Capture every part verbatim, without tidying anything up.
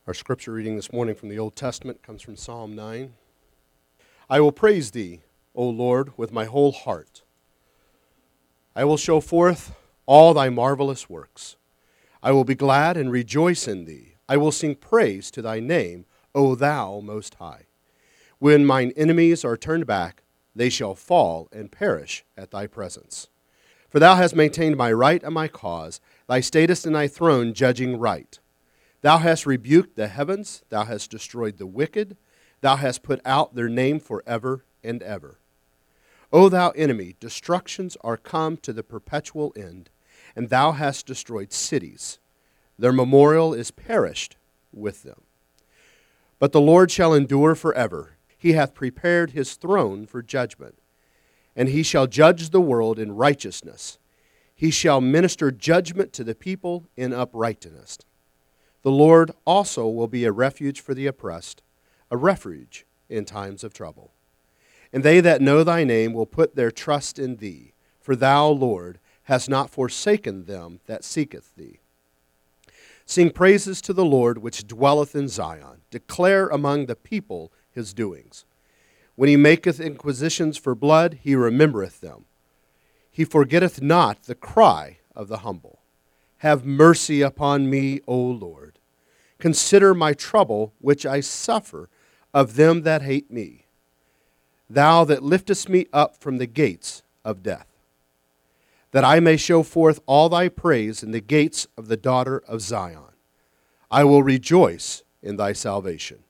Our scripture reading this morning from the Old Testament comes from Psalm nine. I will praise thee, O Lord, with my whole heart. I will show forth all thy marvelous works. I will be glad and rejoice in thee. I will sing praise to thy name, O thou most high. When mine enemies are turned back, they shall fall and perish at thy presence. For thou hast maintained my right and my cause. Thou statest in thy throne, judging right. Thou hast rebuked the heavens, thou hast destroyed the wicked, thou hast put out their name forever and ever. O thou enemy, destructions are come to the perpetual end, and thou hast destroyed cities. Their memorial is perished with them. But the Lord shall endure forever. He hath prepared his throne for judgment, and he shall judge the world in righteousness. He shall minister judgment to the people in uprightness. The Lord also will be a refuge for the oppressed, a refuge in times of trouble. And they that know thy name will put their trust in thee, for thou, Lord, hast not forsaken them that seeketh thee. Sing praises to the Lord which dwelleth in Zion. Declare among the people his doings. When he maketh inquisitions for blood, he remembereth them. He forgetteth not the cry of the humble. Have mercy upon me, O Lord. Consider my trouble which I suffer of them that hate me. Thou that liftest me up from the gates of death, that I may show forth all thy praise in the gates of the daughter of Zion. I will rejoice in thy salvation.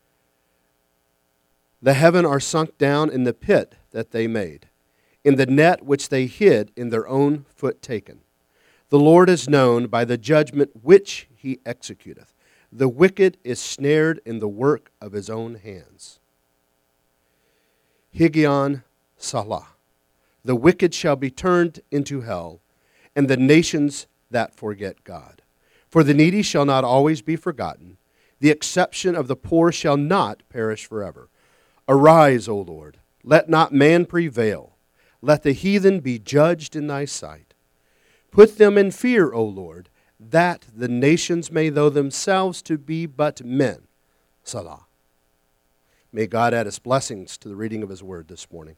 The heaven are sunk down in the pit that they made, in the net which they hid in their own foot taken. The Lord is known by the judgment which he executeth. The wicked is snared in the work of his own hands. Higgaion Salah. The wicked shall be turned into hell, and the nations that forget God. For the needy shall not always be forgotten. The exception of the poor shall not perish forever. Arise, O Lord, let not man prevail. Let the heathen be judged in thy sight. Put them in fear, O Lord, that the nations may know themselves to be but men. Salah. May God add his blessings to the reading of his word this morning.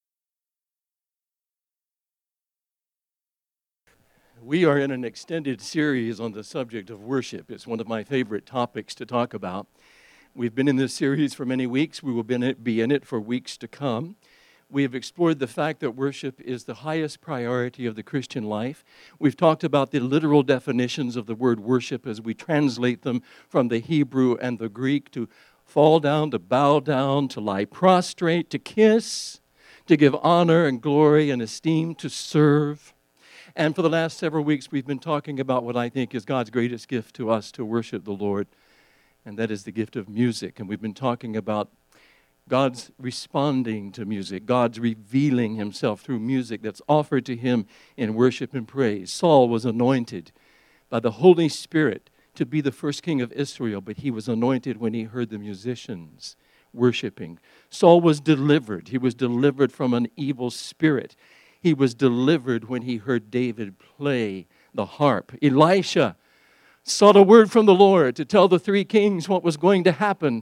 We are in an extended series on the subject of worship. It's one of my favorite topics to talk about. We've been in this series for many weeks. We will be in it for weeks to come. We have explored the fact that worship is the highest priority of the Christian life. We've talked about the literal definitions of the word worship as we translate them from the Hebrew and the Greek: to fall down, to bow down, to lie prostrate, to kiss, to give honor and glory and esteem, to serve. And for the last several weeks, we've been talking about what I think is God's greatest gift to us to worship the Lord, and that is the gift of music. And we've been talking about God's responding to music, God's revealing himself through music that's offered to him in worship and praise. Saul was anointed by the Holy Spirit to be the first king of Israel, but he was anointed when he heard the musicians worshiping. Saul was delivered. He was delivered from an evil spirit. He was delivered when he heard David play the harp. Elisha sought a word from the Lord to tell the three kings what was going to happen.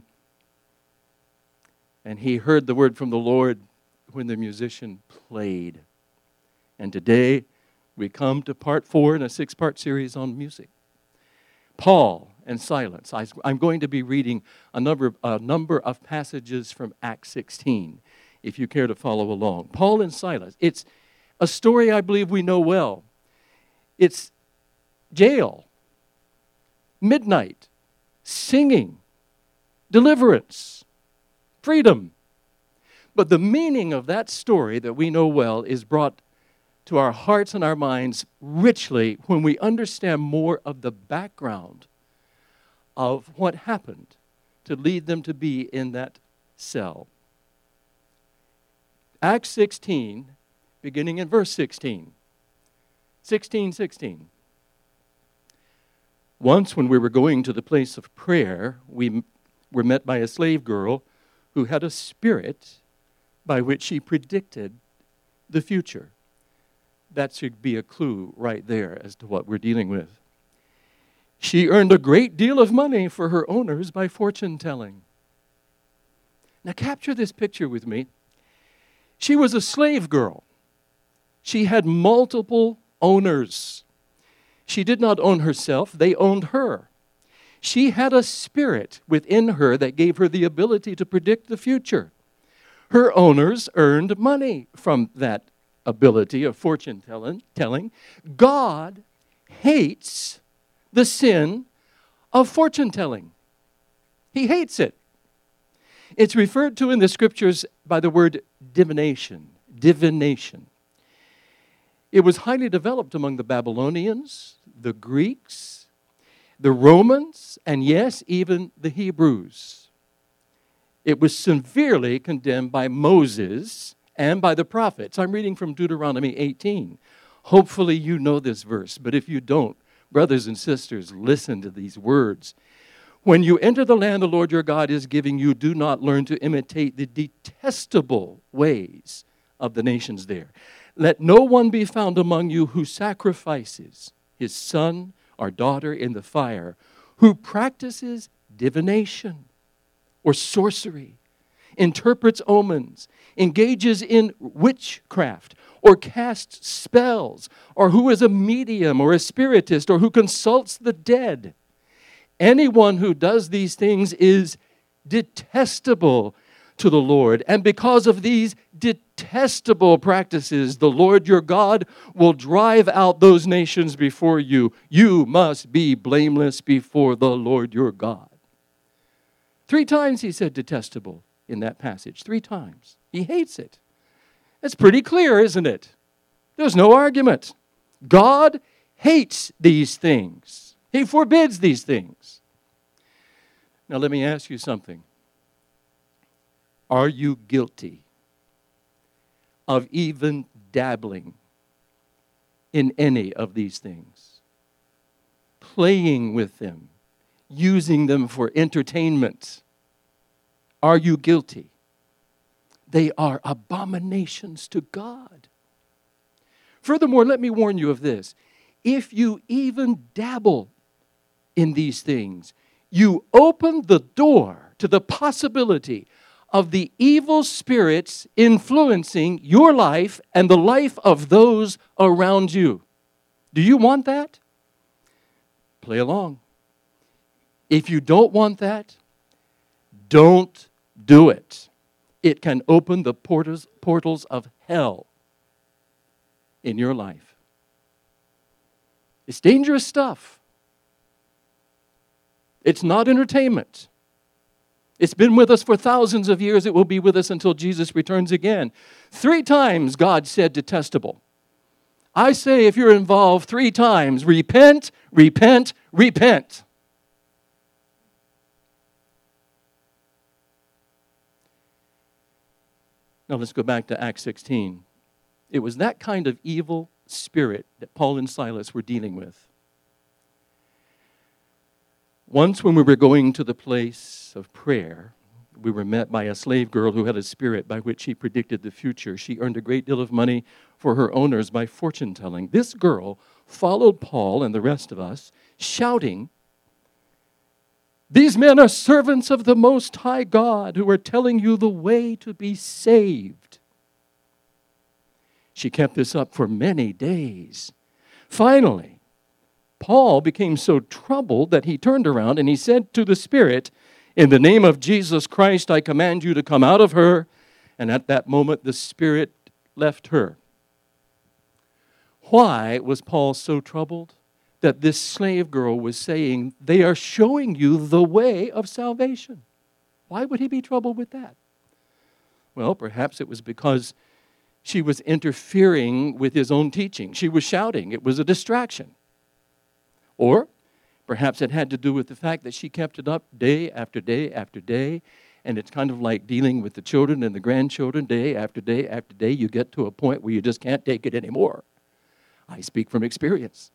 And he heard the word from the Lord when the musician played. And today we come to part four in a six-part series on music. Paul and Silas. I'm going to be reading a number of, a number of passages from Acts sixteen, if you care to follow along. Paul and Silas. It's a story I believe we know well. It's jail, midnight, singing, deliverance, freedom. But the meaning of that story that we know well is brought to our hearts and our minds richly when we understand more of the background of what happened to lead them to be in that cell. Acts sixteen, beginning in verse sixteen. sixteen, sixteen. Once when we were going to the place of prayer, we were met by a slave girl who had a spirit by which she predicted the future. That should be a clue right there as to what we're dealing with. She earned a great deal of money for her owners by fortune telling. Now capture this picture with me. She was a slave girl. She had multiple owners. She did not own herself, they owned her. She had a spirit within her that gave her the ability to predict the future. Her owners earned money from that ability of fortune telling. God hates the sin of fortune telling. He hates it. It's referred to in the scriptures by the word divination. Divination. It was highly developed among the Babylonians, the Greeks, the Romans, and yes, even the Hebrews. It was severely condemned by Moses and by the prophets. I'm reading from Deuteronomy eighteen. Hopefully you know this verse, but if you don't, brothers and sisters, listen to these words. When you enter the land the Lord your God is giving you, do not learn to imitate the detestable ways of the nations there. Let no one be found among you who sacrifices his son or daughter in the fire, who practices divination or sorcery, interprets omens, engages in witchcraft, or casts spells, or who is a medium or a spiritist, or who consults the dead. Anyone who does these things is detestable to the Lord. And because of these detestable practices, the Lord your God will drive out those nations before you. You must be blameless before the Lord your God. Three times he said detestable in that passage. Three times. He hates it. It's pretty clear, isn't it? There's no argument. God hates these things. He forbids these things. Now let me ask you something. Are you guilty of even dabbling in any of these things? Playing with them, using them for entertainment. Are you guilty? They are abominations to God. Furthermore, let me warn you of this. If you even dabble in these things, you open the door to the possibility of the evil spirits influencing your life and the life of those around you. Do you want that? Play along. If you don't want that, don't do it. It can open the portals, portals of hell in your life. It's dangerous stuff. It's not entertainment. It's been with us for thousands of years. It will be with us until Jesus returns again. Three times God said detestable. I say if you're involved three times, repent, repent, repent. Now let's go back to Acts sixteen. It was that kind of evil spirit that Paul and Silas were dealing with. Once when we were going to the place of prayer, we were met by a slave girl who had a spirit by which she predicted the future. She earned a great deal of money for her owners by fortune telling. This girl followed Paul and the rest of us, shouting, "These men are servants of the Most High God who are telling you the way to be saved." She kept this up for many days. Finally, Paul became so troubled that he turned around and he said to the spirit, "In the name of Jesus Christ, I command you to come out of her." And at that moment, the spirit left her. Why was Paul so troubled? That this slave girl was saying, they are showing you the way of salvation. Why would he be troubled with that? Well, perhaps it was because she was interfering with his own teaching. She was shouting. It was a distraction. Or perhaps it had to do with the fact that she kept it up day after day after day, and it's kind of like dealing with the children and the grandchildren day after day after day. You get to a point where you just can't take it anymore. I speak from experience.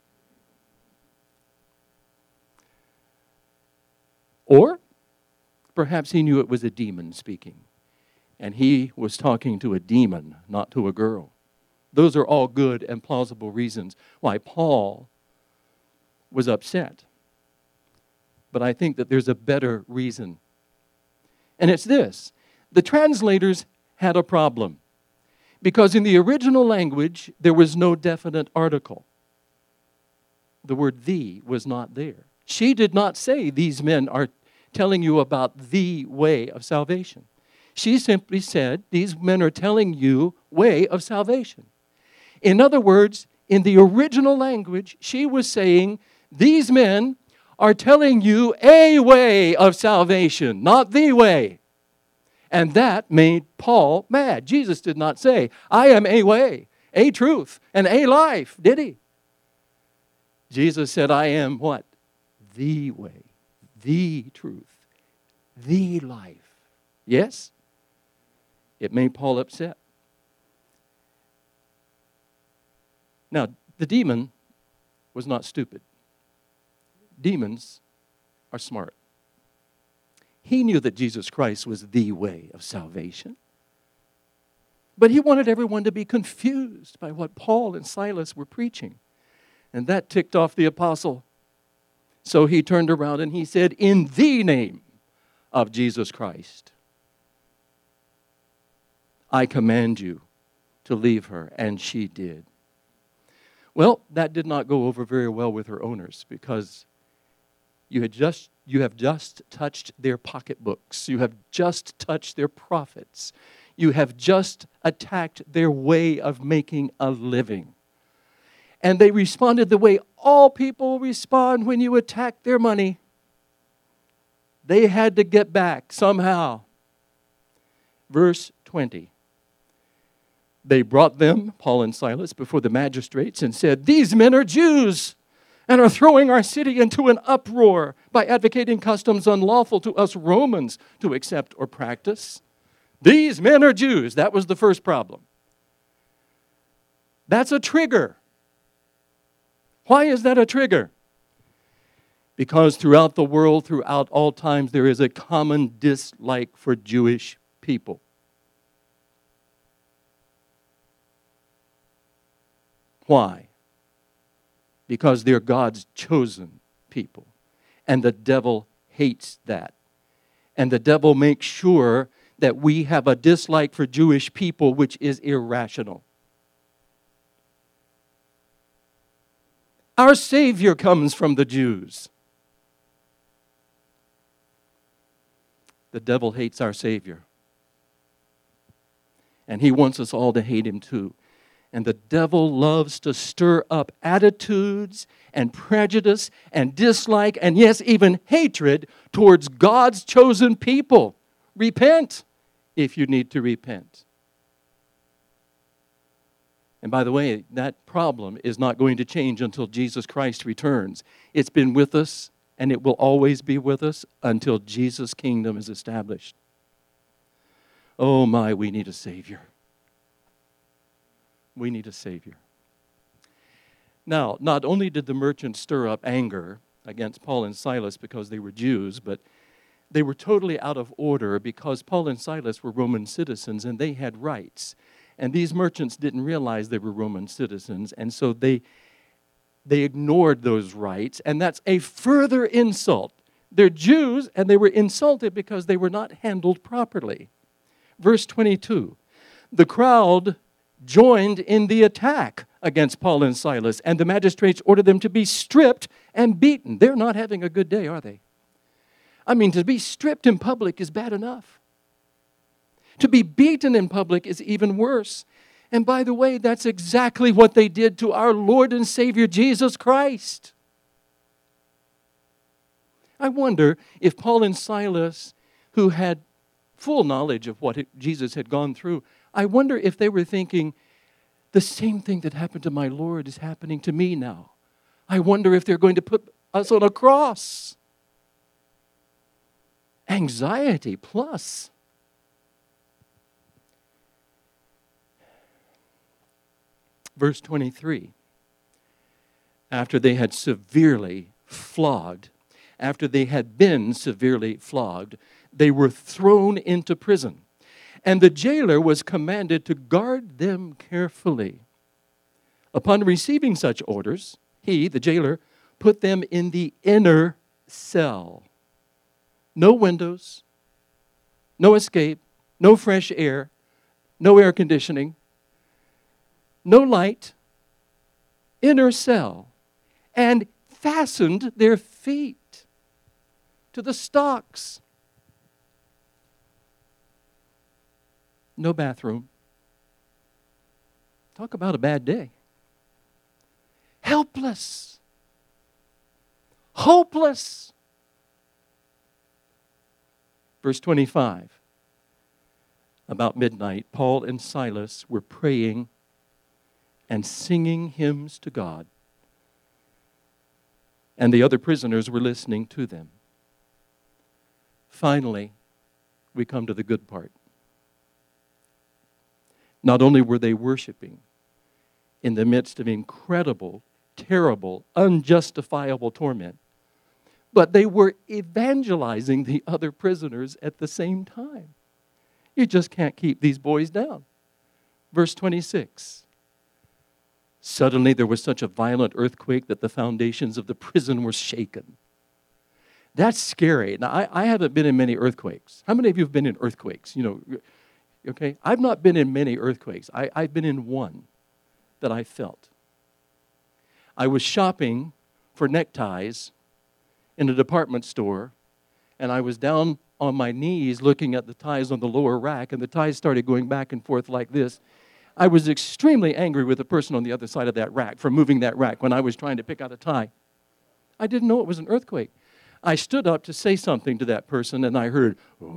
Or perhaps he knew it was a demon speaking, and he was talking to a demon, not to a girl. Those are all good and plausible reasons why Paul was upset. but I think that there's a better reason. And it's this. The translators had a problem because in the original language, there was no definite article. The word "the" was not there. She did not say, these men are telling you about the way of salvation. She simply said, these men are telling you way of salvation. In other words, in the original language, she was saying, these men are telling you a way of salvation, not the way. And that made Paul mad. Jesus did not say, I am a way, a truth, and a life, did he? Jesus said, I am what? The way, the truth, the life. Yes? It made Paul upset. Now, the demon was not stupid. Demons are smart. He knew that Jesus Christ was the way of salvation. But he wanted everyone to be confused by what Paul and Silas were preaching. And that ticked off the apostle. So he turned around and he said, in the name of Jesus Christ, I command you to leave her. And she did. Well, that did not go over very well with her owners because you had just you have just touched their pocketbooks. You have just touched their profits. You have just attacked their way of making a living. And they responded the way all people respond when you attack their money. They had to get back somehow. Verse twenty. They brought them, Paul and Silas, before the magistrates and said, these men are Jews and are throwing our city into an uproar by advocating customs unlawful to us Romans to accept or practice. These men are Jews. That was the first problem. That's a trigger. Why is that a trigger? Because throughout the world, throughout all times, there is a common dislike for Jewish people. Why? Because they're God's chosen people. And the devil hates that. And the devil makes sure that we have a dislike for Jewish people which is irrational. Our Savior comes from the Jews. The devil hates our Savior. And he wants us all to hate him too. And the devil loves to stir up attitudes and prejudice and dislike and, yes, even hatred towards God's chosen people. Repent if you need to repent. And by the way, that problem is not going to change until Jesus Christ returns. It's been with us, and it will always be with us until Jesus' kingdom is established. Oh my, we need a Savior. We need a Savior. Now, not only did the merchants stir up anger against Paul and Silas because they were Jews, but they were totally out of order because Paul and Silas were Roman citizens and they had rights. And these merchants didn't realize they were Roman citizens, and so they, they ignored those rights, and that's a further insult. They're Jews, and they were insulted because they were not handled properly. Verse twenty-two, the crowd joined in the attack against Paul and Silas, and the magistrates ordered them to be stripped and beaten. They're not having a good day, are they? I mean, to be stripped in public is bad enough. To be beaten in public is even worse. And by the way, that's exactly what they did to our Lord and Savior Jesus Christ. I wonder if Paul and Silas, who had full knowledge of what it, Jesus had gone through, I wonder if they were thinking, the same thing that happened to my Lord is happening to me now. I wonder if they're going to put us on a cross. Anxiety plus. Verse twenty-three. After they had severely flogged, after they had been severely flogged, they were thrown into prison. And the jailer was commanded to guard them carefully. Upon receiving such orders, he, the jailer, put them in the inner cell. No windows, no escape, no fresh air, no air conditioning, no light. Inner cell. And fastened their feet to the stocks. No bathroom. Talk about a bad day. Helpless. Hopeless. Verse twenty-five. About midnight, Paul and Silas were praying and singing hymns to God. And the other prisoners were listening to them. Finally, we come to the good part. Not only were they worshiping in the midst of incredible, terrible, unjustifiable torment, but they were evangelizing the other prisoners at the same time. You just can't keep these boys down. Verse twenty-six. Suddenly there was such a violent earthquake that the foundations of the prison were shaken. That's scary. Now, I, I haven't been in many earthquakes. How many of you have been in earthquakes? You know, okay? I've not been in many earthquakes. I, I've been in one that I felt. I was shopping for neckties in a department store, and I was down on my knees looking at the ties on the lower rack, and the ties started going back and forth like this. I was extremely angry with the person on the other side of that rack for moving that rack when I was trying to pick out a tie. I didn't know it was an earthquake. I stood up to say something to that person, and I heard,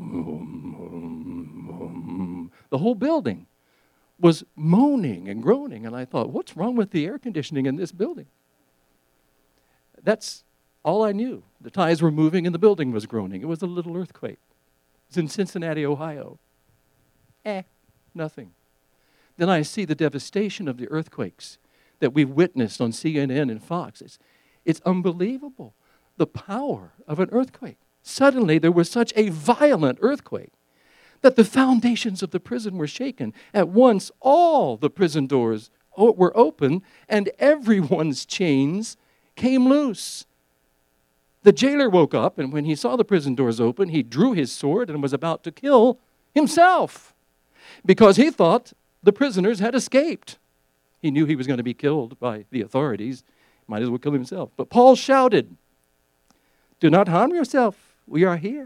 the whole building was moaning and groaning, and I thought, what's wrong with the air conditioning in this building? That's all I knew. The ties were moving, and the building was groaning. It was a little earthquake. It's in Cincinnati, Ohio. Eh, nothing. Then I see the devastation of the earthquakes that we've witnessed on C N N and Fox. It's, it's unbelievable, the power of an earthquake. Suddenly, there was such a violent earthquake that the foundations of the prison were shaken. At once, all the prison doors were open, and everyone's chains came loose. The jailer woke up, and when he saw the prison doors open, he drew his sword and was about to kill himself because he thought the prisoners had escaped. He knew he was going to be killed by the authorities. Might as well kill himself. But Paul shouted, "Do not harm yourself. We are here."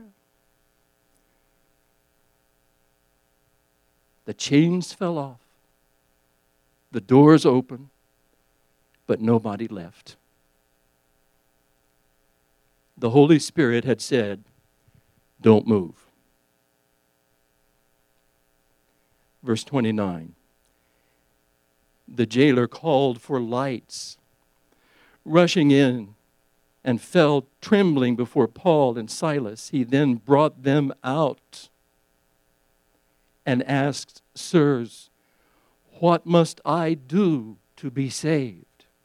The chains fell off. The doors opened, but nobody left. The Holy Spirit had said, "Don't move." Verse twenty-nine. The jailer called for lights, rushing in, and fell trembling before Paul and Silas. He then brought them out and asked, "Sirs, what must I do to be saved?"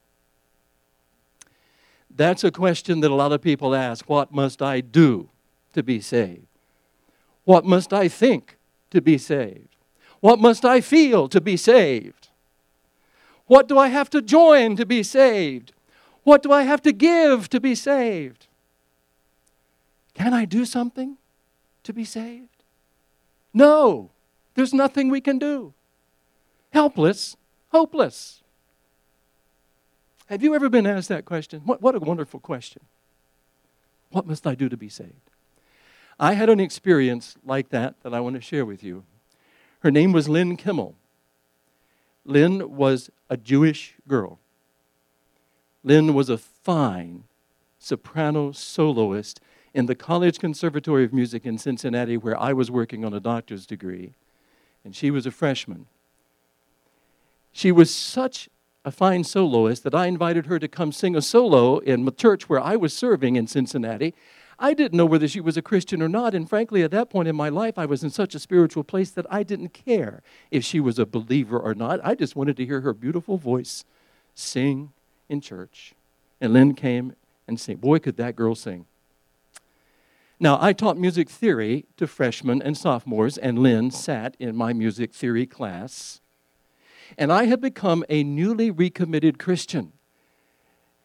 That's a question that a lot of people ask. What must I do to be saved? What must I think to be saved? What must I feel to be saved? What do I have to join to be saved? What do I have to give to be saved? Can I do something to be saved? No, there's nothing we can do. Helpless, hopeless. Have you ever been asked that question? What, what a wonderful question. What must I do to be saved? I had an experience like that that I want to share with you. Her name was Lynn Kimmel. Lynn was a Jewish girl. Lynn was a fine soprano soloist in the College Conservatory of Music in Cincinnati, where I was working on a doctor's degree, and she was a freshman. She was such a fine soloist that I invited her to come sing a solo in the church where I was serving in Cincinnati. I didn't know whether she was a Christian or not, and frankly, at that point in my life, I was in such a spiritual place that I didn't care if she was a believer or not. I just wanted to hear her beautiful voice sing in church. And Lynn came and sang. Boy, could that girl sing. Now, I taught music theory to freshmen and sophomores, and Lynn sat in my music theory class. And I had become a newly recommitted Christian.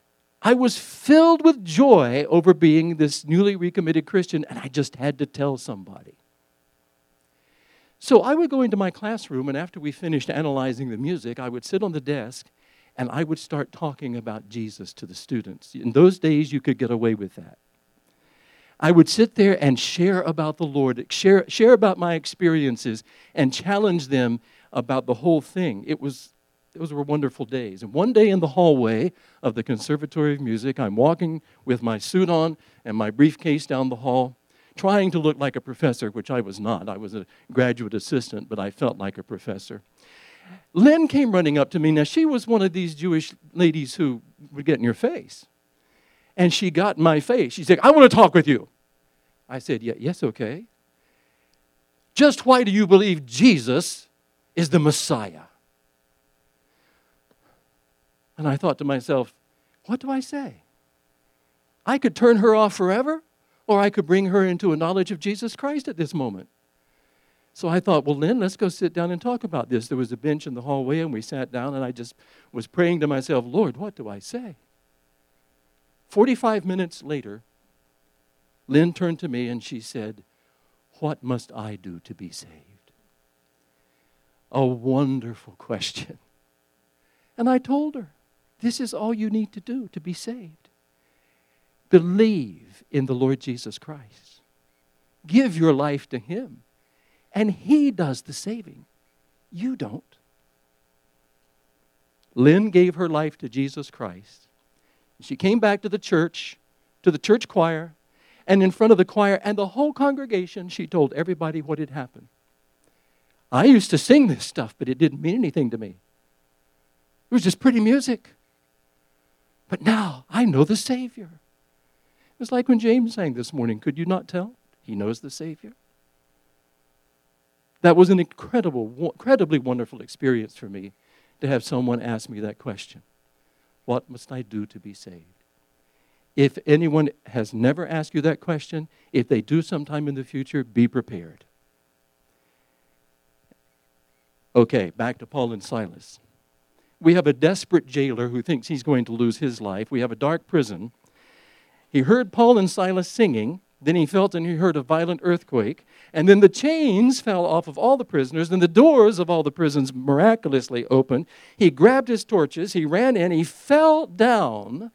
I was filled with joy over being this newly recommitted Christian, and I just had to tell somebody. So I would go into my classroom, and after we finished analyzing the music, I would sit on the desk, and I would start talking about Jesus to the students. In those days, you could get away with that. I would sit there and share about the Lord, share, share about my experiences, and challenge them about the whole thing. It was, those were wonderful days. And one day in the hallway of the Conservatory of Music, I'm walking with my suit on and my briefcase down the hall, trying to look like a professor, which I was not. I was a graduate assistant, but I felt like a professor. Lynn came running up to me. Now, she was one of these Jewish ladies who would get in your face. And she got in my face. She said, I want to talk with you. I said, yeah, yes, okay. Just why do you believe Jesus is the Messiah? And I thought to myself, what do I say? I could turn her off forever, or I could bring her into a knowledge of Jesus Christ at this moment. So I thought, well, Lynn, let's go sit down and talk about this. There was a bench in the hallway, and we sat down, and I just was praying to myself, Lord, what do I say? Forty-five minutes later, Lynn turned to me and she said, what must I do to be saved? A wonderful question. And I told her, this is all you need to do to be saved. Believe in the Lord Jesus Christ. Give your life to Him. And He does the saving. You don't. Lynn gave her life to Jesus Christ. She came back to the church, to the church choir, and in front of the choir and the whole congregation, she told everybody what had happened. I used to sing this stuff, but it didn't mean anything to me. It was just pretty music. But now I know the Savior. It was like when James sang this morning. Could you not tell? He knows the Savior. That was an incredible, incredibly wonderful experience for me to have someone ask me that question. What must I do to be saved? If anyone has never asked you that question, if they do sometime in the future, be prepared. Okay, back to Paul and Silas. We have a desperate jailer who thinks he's going to lose his life. We have a dark prison. He heard Paul and Silas singing. Then he felt and he heard a violent earthquake. And then the chains fell off of all the prisoners. Then the doors of all the prisons miraculously opened. He grabbed his torches. He ran in. He fell down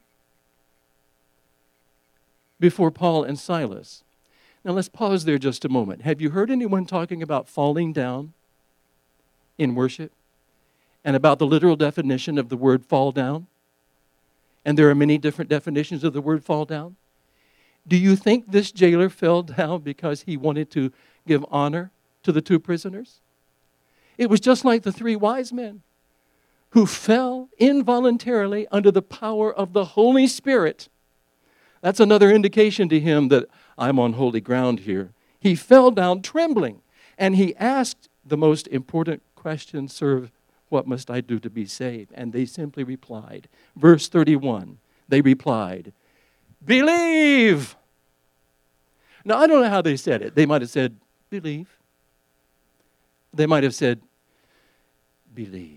before Paul and Silas. Now let's pause there just a moment. Have you heard anyone talking about falling down in worship? And about the literal definition of the word fall down? And there are many different definitions of the word fall down. Do you think this jailer fell down because he wanted to give honor to the two prisoners? It was just like the three wise men who fell involuntarily under the power of the Holy Spirit. That's another indication to him that I'm on holy ground here. He fell down trembling, and he asked the most important question, Sir, what must I do to be saved? And they simply replied. Verse thirty-one, they replied, believe. Now, I don't know how they said it. They might have said, believe. They might have said, believe.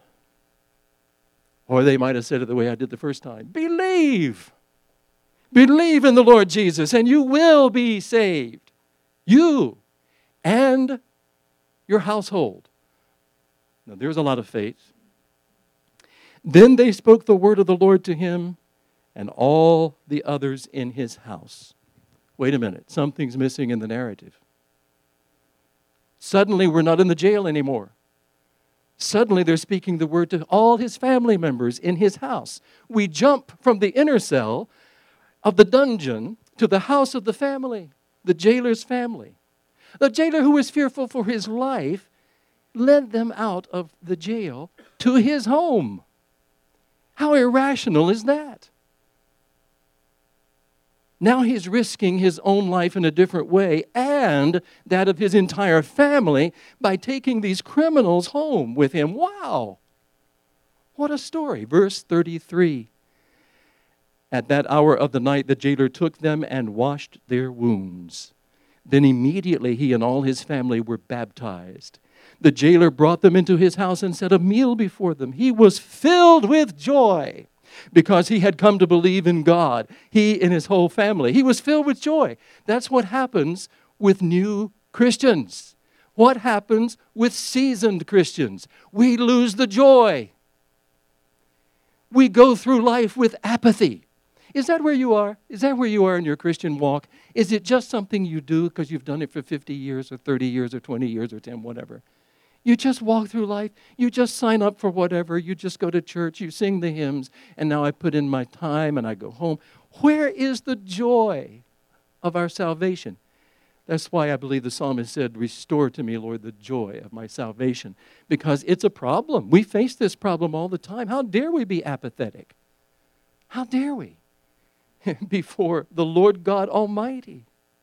Or they might have said it the way I did the first time. Believe. Believe in the Lord Jesus, and you will be saved. You and your household. Now, there's a lot of faith. Then they spoke the word of the Lord to him and all the others in his house. Wait a minute, something's missing in the narrative. Suddenly, we're not in the jail anymore. Suddenly, they're speaking the word to all his family members in his house. We jump from the inner cell of the dungeon to the house of the family, the jailer's family. The jailer who was fearful for his life led them out of the jail to his home. How irrational is that? Now he's risking his own life in a different way and that of his entire family by taking these criminals home with him. Wow! What a story. Verse thirty-three. At that hour of the night, the jailer took them and washed their wounds. Then immediately he and all his family were baptized. The jailer brought them into his house and set a meal before them. He was filled with joy because he had come to believe in God, he and his whole family. He was filled with joy. That's what happens with new Christians. What happens with seasoned Christians? We lose the joy. We go through life with apathy. Is that where you are? Is that where you are in your Christian walk? Is it just something you do because you've done it for fifty years or thirty years or twenty years or ten, whatever? You just walk through life. You just sign up for whatever. You just go to church. You sing the hymns. And now I put in my time and I go home. Where is the joy of our salvation? That's why I believe the psalmist said, restore to me, Lord, the joy of my salvation. Because it's a problem. We face this problem all the time. How dare we be apathetic? How dare we? Before the Lord God Almighty.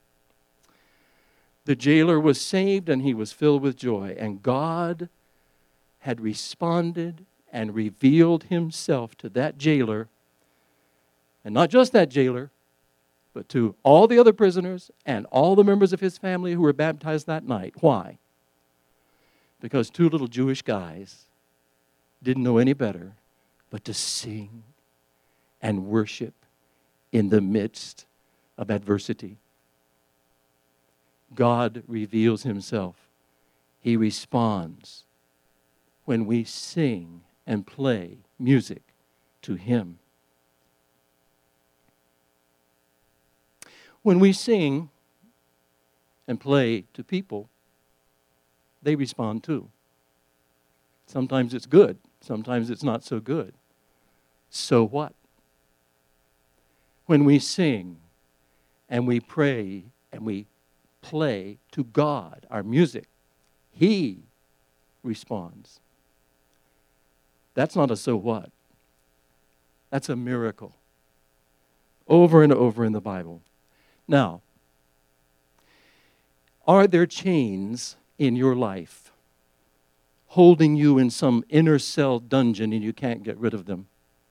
The jailer was saved and he was filled with joy. And God had responded and revealed himself to that jailer. And not just that jailer, but to all the other prisoners and all the members of his family who were baptized that night. Why? Because two little Jewish guys didn't know any better but to sing and worship in the midst of adversity. God reveals himself. He responds when we sing and play music to him. When we sing and play to people, they respond too. Sometimes it's good, sometimes it's not so good. So what? When we sing and we pray and we play to God, our music, he responds. That's not a so what. That's a miracle. Over and over in the Bible. Now, are there chains in your life holding you in some inner cell dungeon and you can't get rid of them?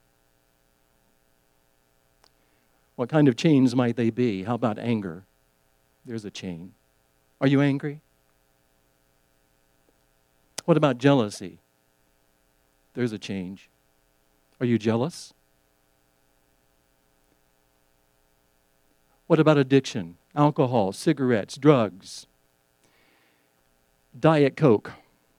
What kind of chains might they be? How about anger? There's a chain. Are you angry? What about jealousy? There's a change. Are you jealous? What about addiction? Alcohol, cigarettes, drugs, Diet Coke.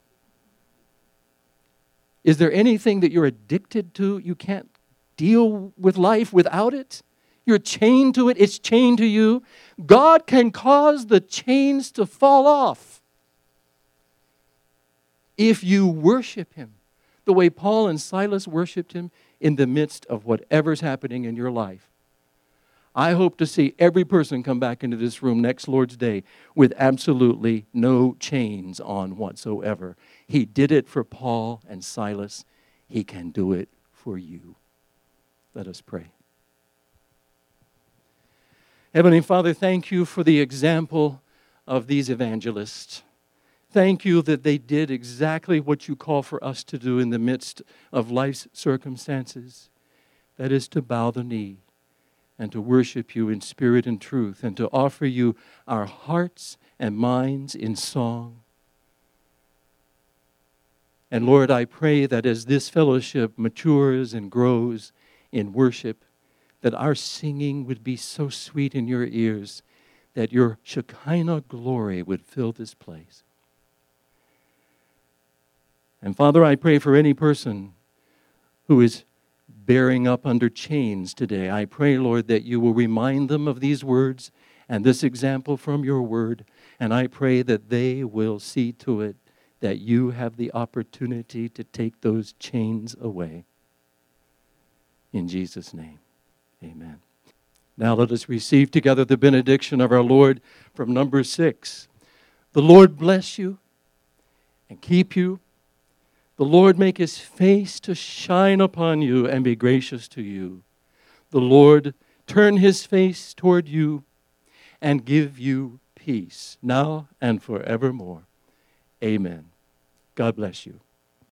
Is there anything that you're addicted to? You can't deal with life without it? You're chained to it. It's chained to you. God can cause the chains to fall off if you worship him the way Paul and Silas worshiped him in the midst of whatever's happening in your life. I hope to see every person come back into this room next Lord's Day with absolutely no chains on whatsoever. He did it for Paul and Silas. He can do it for you. Let us pray. Heavenly Father, thank you for the example of these evangelists. Thank you that they did exactly what you call for us to do in the midst of life's circumstances. That is to bow the knee and to worship you in spirit and truth and to offer you our hearts and minds in song. And Lord, I pray that as this fellowship matures and grows in worship, that our singing would be so sweet in your ears that your Shekinah glory would fill this place. And Father, I pray for any person who is bearing up under chains today. I pray, Lord, that you will remind them of these words and this example from your word. And I pray that they will see to it that you have the opportunity to take those chains away. In Jesus' name. Amen. Now let us receive together the benediction of our Lord from number six. The Lord bless you and keep you. The Lord make his face to shine upon you and be gracious to you. The Lord turn his face toward you and give you peace now and forevermore. Amen. God bless you.